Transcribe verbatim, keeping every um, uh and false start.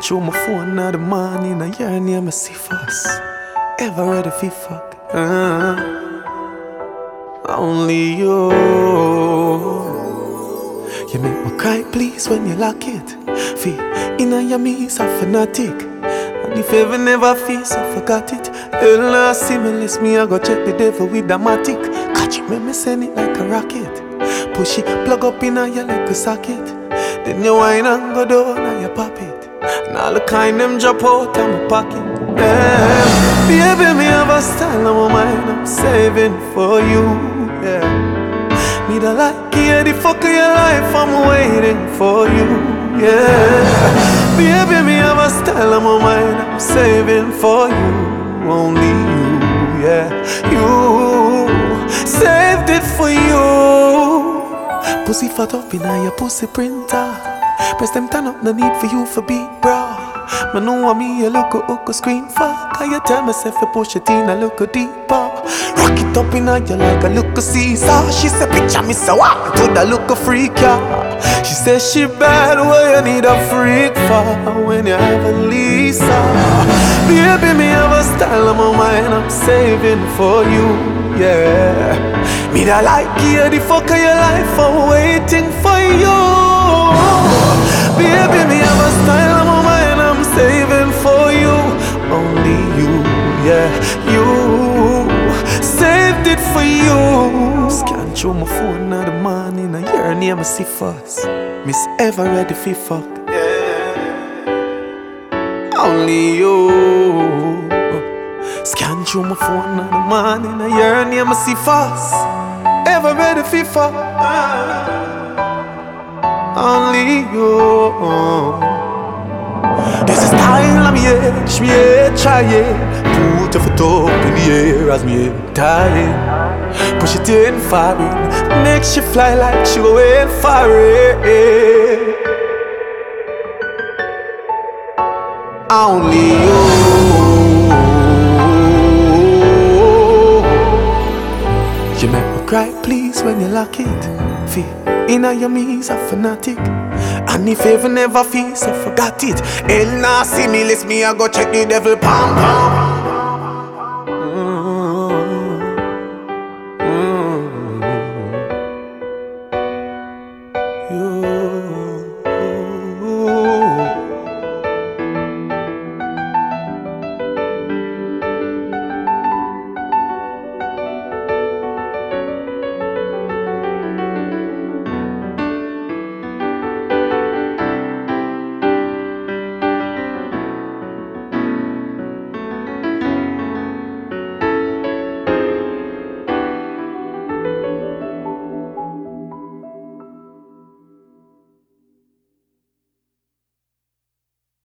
through my phone now the morning, I hear name I see first. Ever ready for fuck? Uh, only you. You make me cry, please, when you lock it. Feel inna your me's a fanatic. And if ever never feel so forgot it. Hell nah similis, me I go check the devil with the matic. Catch it, make me send it like a rocket. Push it, plug up inna your like a socket. Then you wine and go down and you pop it. And all the kind them drop out of my pocket. Yeah. Baby, me have a style on my mind I'm saving for you, yeah. Me da like you, the fuck of your life I'm waiting for you, yeah. Baby, me have a style on my mind I'm saving for you. Only you, yeah. You saved it for you. Pussy fat up in your pussy printer. Press them turn up, no need for you for beat, bro. Man know what me, you look a hook a screen for. Can you tell myself you push it in, I look a deeper. Rock it up in you like a look a Caesar. She said picture me so what, to the look a freak, yeah. She said she bad, well you need a freak for when you have a Lisa. Baby, me have a style on my mind I'm saving for you, yeah. Me da like you, the fuck of your life I'm waiting for you. Baby, me have a style on my mind I'm saving for you. Only you, yeah. You saved it for you. Scan through my phone now the morning, I hear her name I see first. Miss Ever ready for fuck, yeah. Only you. Scan through my phone now the morning, I hear her name I see first. Ever ready for fuck, only you. This is style I'm here, she here, try it. Put your foot up in the air as me tired. Push it in far in, make she fly like she going far in. Only you. You make me cry, please, when you lock it. Feel inna your me's a fanatic. And if ever never feel so forgot it. Hell nah similis, me I go check the devil pam pam.